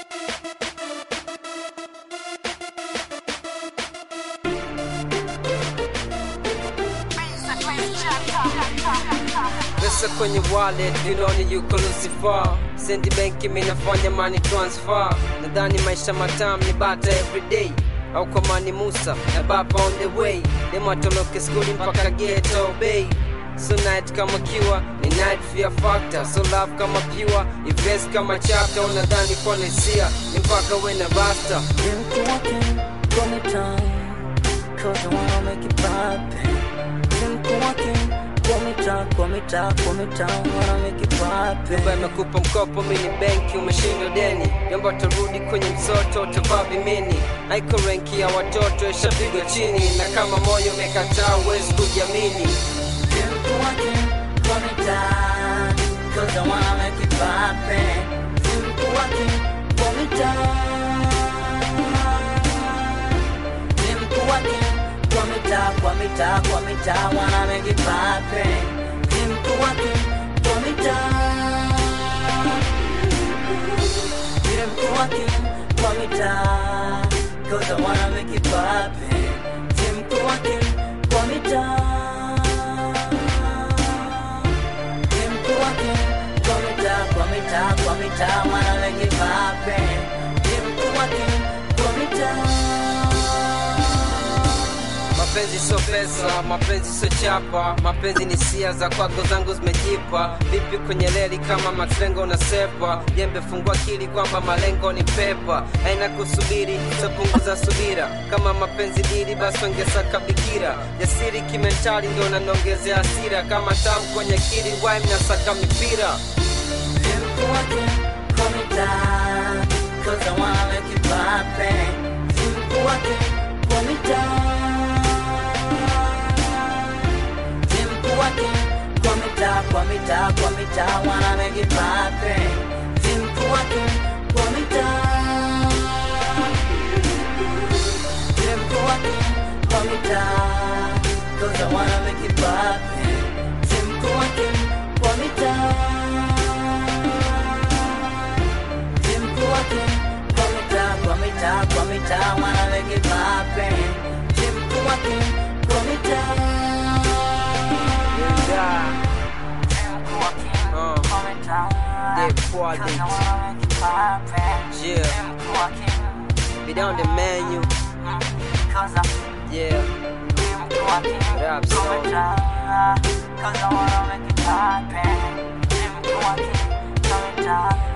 Pesa kwenye wallet, vidoni yuko Lucifer. Sendi benki minafanya money transfer. Nadhani maisha matamu ni bata everyday. Au kwa mani Musa, na baba on the way. Demo toloke skuli mpaka ghetto bay. So night kama kiwa, ni night fear factor. So love kama pure, invest kama chapter. Unadhani kwa nesia, ni mpaka we na rasta. You're walking, call me time, cause I wanna make it poppin'. You're walking, call me time, wanna make it poppin'. Nyumba imekupa mkopo, mini benki, umeshindwa deni. Yomba turudi kwenye msoto, utababi mini. Haiko renki ya watoto, ishapigwa chini. Na kama moyo umekataa, huwezi kujiamini. You're walking, call me time, cause I wanna make it poppin'. You're walking, call me time. Kwa mita, wanna make it poppin'. Jimku waki, kwa mita. Jimku waki, kwa mita, cause I wanna make it poppin'. Jimku waki, kwa mita. Jimku waki, kwa mita, wanna make it poppin'. Jimku waki, kwa mita. Mapenzi so pesa, mapenzi so chapa. Mapenzi ni sia za kwako zangu zimejipa. Vipi kwenye reli kama matrengo unasepa. Jembe fungua akili kwamba malengo ni pepa. Haina kusubiri, so punguza subira. Kama mapenzi dili basi ongesaka bikira. Jasiri kimentali ndo nanongezea hasira. Kama tamu kwenye kili wai mnasaka mipira. Jimku waki, call me time, cause I wanna make it poppin'. Jimku waki, call me time. Kwa mita, wanna make it poppin'. Jimku waki, kwa mita. Jimku waki, kwa mita, cause I wanna make it poppin'. Jimku waki, kwa mita. Jimku waki, kwa mita, wanna make it poppin'. Jimku waki, kwa mita. Dead quality. Yeah. Be down the menu. Yeah. Rap song.